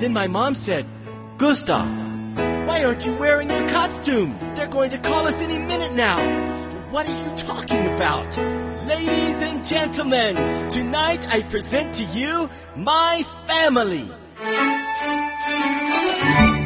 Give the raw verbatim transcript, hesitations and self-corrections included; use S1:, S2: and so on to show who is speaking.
S1: Then my mom said, "Gustav, why aren't you wearing your costume? They're going to call us any minute now." "What are you talking about?" "Ladies and gentlemen, tonight I present to you my family."